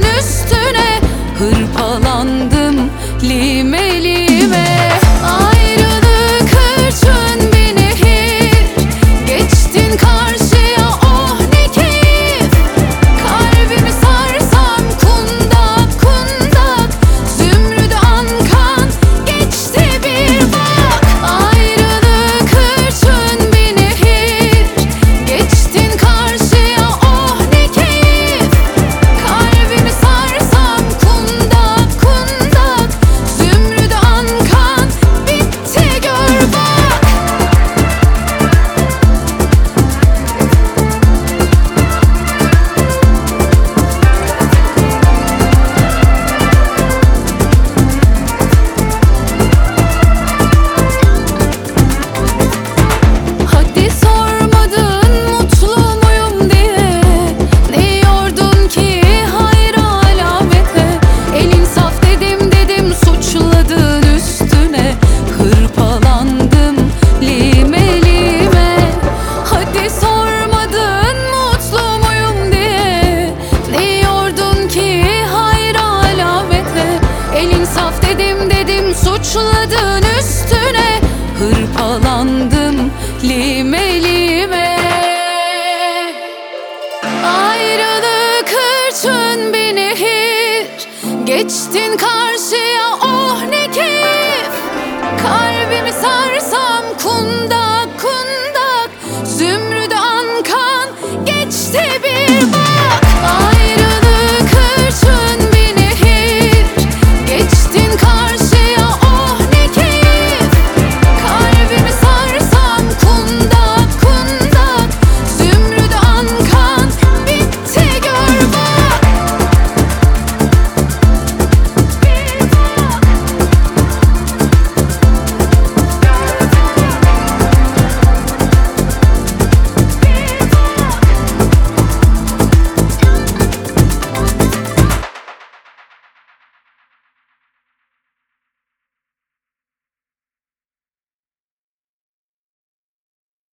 suçladın üstüne. Hırpalandım lime lime. Ayrılık hırçın bir nehir, geçtin karşıya oh ne keyif. Kalbimi sarsam kundak kundak, zümrüdü ankan geçti bir bak. Ayrılık hırçın bir nehir, geçtin karşıya oh ne keyif. Kalbimi sarsam kundak kundak, zümrüdü ankan bitti gör bak. Hadi sormadın mutlu muyum diye, ne yordun ki hayır alamete. El insaf dedim suçladın üstüne. Hırpalandım lime lime. Hadi sormadın mutlu muyum diye, ne yordun ki hayır alamete. El insaf dedim suçladın üstüne. Hırpalandım lime lime. Ayrılık hırçın bir nehir, geçtin karşıya